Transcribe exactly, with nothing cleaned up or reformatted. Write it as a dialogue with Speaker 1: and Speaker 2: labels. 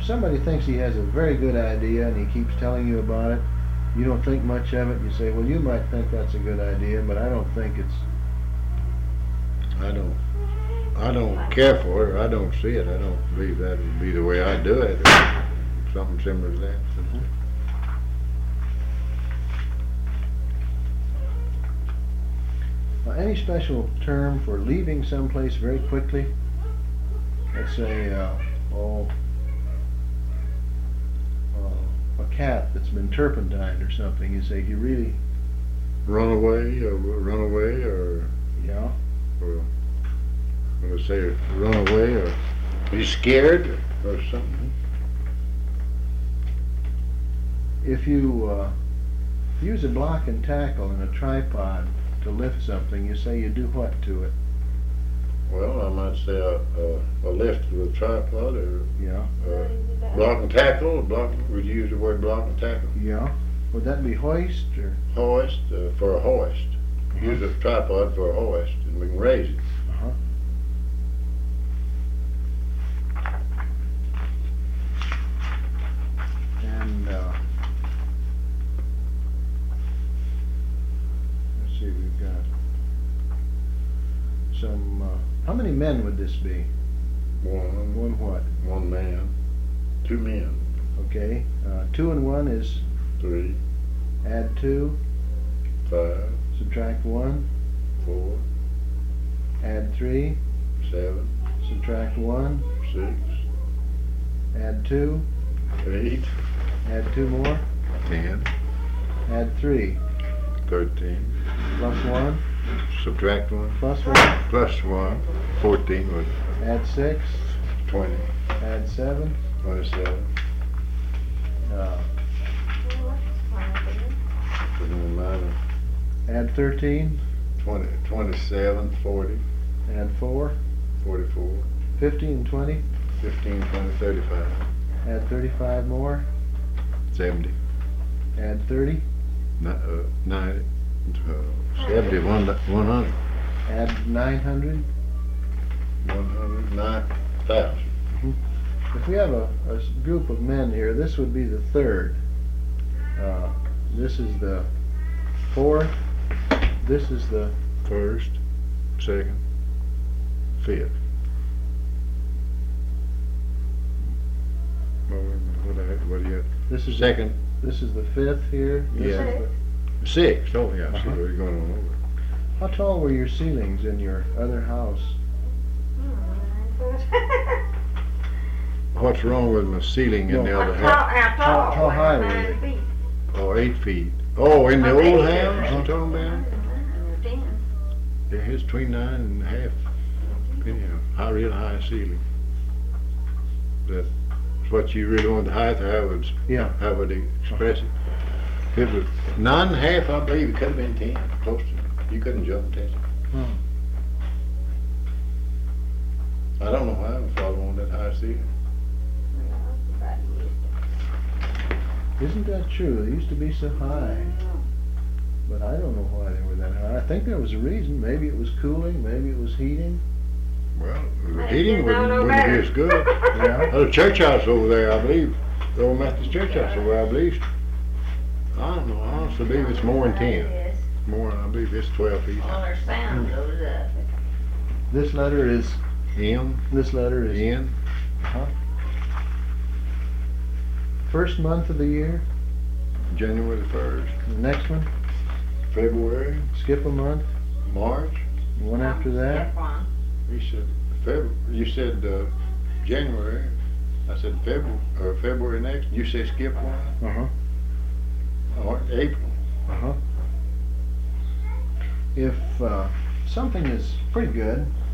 Speaker 1: somebody thinks he has a very good idea and he keeps telling you about it, you don't think much of it, you say, well, you might think that's a good idea, but I don't think it's...
Speaker 2: I don't, I don't care for it, or I don't see it. I don't believe that would be the way I do it, or something similar to that.
Speaker 1: Mhm. Uh, any special term for leaving someplace very quickly? Let's say, uh, oh, uh, a cat that's been turpentined or something. You say, he really...
Speaker 2: Run away, or run away, or,
Speaker 1: Yeah.
Speaker 2: or, let's say, run away, or be scared, or, or something.
Speaker 1: If you uh, use a block and tackle and a tripod to lift something, you say you do what to it?
Speaker 2: Well, I might say a, a, a lift with a tripod, or
Speaker 1: Yeah.
Speaker 2: uh, block and tackle. Block, would you use the word block and tackle?
Speaker 1: Yeah. Would that be hoist or?
Speaker 2: Hoist, uh, for a hoist. Use a tripod for a hoist, and we can raise it.
Speaker 1: Uh-huh. And uh, let's see, we've got some. Uh, how many men would this be?
Speaker 2: One,
Speaker 1: One what?
Speaker 2: one man, two men,
Speaker 1: Okay. Uh, two and one is
Speaker 2: three,
Speaker 1: add two,
Speaker 2: five,
Speaker 1: subtract one,
Speaker 2: four,
Speaker 1: add three,
Speaker 2: seven,
Speaker 1: subtract one,
Speaker 2: six,
Speaker 1: add two,
Speaker 2: eight,
Speaker 1: add two more,
Speaker 2: ten,
Speaker 1: add three,
Speaker 2: thirteen,
Speaker 1: plus one,
Speaker 2: subtract one,
Speaker 1: plus one,
Speaker 2: plus one, fourteen, was
Speaker 1: add six,
Speaker 2: twenty,
Speaker 1: add seven,
Speaker 2: twenty-seven,
Speaker 1: uh,
Speaker 2: and minus
Speaker 1: add thirteen,
Speaker 2: twenty, twenty-seven, forty,
Speaker 1: add four,
Speaker 2: forty-four,
Speaker 1: fifteen, twenty,
Speaker 2: fifteen, twenty, thirty-five,
Speaker 1: add thirty-five more,
Speaker 2: seventy,
Speaker 1: add thirty,
Speaker 2: ni- uh, ninety, uh, seventy, one, one hundred,
Speaker 1: add nine hundred.
Speaker 2: one hundred, nine thousand.
Speaker 1: If we have a, a s- group of men here, this would be the third. Uh, this is the fourth. This is the
Speaker 2: First, second, fifth. Well, wait a minute, what I, what do you,
Speaker 1: this is
Speaker 2: second,
Speaker 1: The, this is the fifth here. This
Speaker 2: Yeah.
Speaker 1: is the-
Speaker 2: sixth, oh yeah, I see
Speaker 1: Uh-huh.
Speaker 2: where you're going on over.
Speaker 1: how tall were your ceilings in your other house?
Speaker 2: What's wrong with my ceiling in the
Speaker 1: No.
Speaker 2: other
Speaker 3: How tall,
Speaker 2: house?
Speaker 3: how tall?
Speaker 1: How- how high were
Speaker 3: Nine
Speaker 1: they?
Speaker 3: feet.
Speaker 2: Oh, eight feet. Oh, in the
Speaker 3: How
Speaker 2: old
Speaker 3: big is
Speaker 2: house,
Speaker 3: it?
Speaker 2: you talking about?
Speaker 3: Nine or ten.
Speaker 2: Yeah, it's between nine and a half, yeah, high, real high ceiling. That's what you really want the height, or how would,
Speaker 1: Yeah.
Speaker 2: how would it express it? If it was nine and a half, I believe it could have been ten, close to, you couldn't jump ten.
Speaker 1: Hmm.
Speaker 2: I don't know how I follow on that high ceiling.
Speaker 1: Isn't that true? They used to be so high, but I don't know why they were that high. I think there was a reason. Maybe it was cooling. Maybe it was heating.
Speaker 2: Well, the
Speaker 3: They
Speaker 2: heating
Speaker 3: didn't
Speaker 2: wouldn't,
Speaker 3: know no
Speaker 2: wouldn't be
Speaker 3: better.
Speaker 2: as good.
Speaker 1: Yeah.
Speaker 2: There's a church house over there, I believe, the old Methodist church house over there, I believe. I don't know, I honestly believe it's more than ten.
Speaker 3: Yes.
Speaker 2: More, I believe it's twelve feet.
Speaker 3: Well, their sound goes up.
Speaker 1: This letter is.
Speaker 2: M,
Speaker 1: This letter is.
Speaker 2: N,
Speaker 1: Huh? First month of the year.
Speaker 2: January the first,
Speaker 1: The next one.
Speaker 2: February,
Speaker 1: Skip a month.
Speaker 2: March.
Speaker 1: One after that.
Speaker 3: Step one.
Speaker 2: You said February, you said, uh, January. I said February, or February next. You say skip one,
Speaker 1: Uh huh.
Speaker 2: or April.
Speaker 1: Uh huh. If uh, something is pretty good,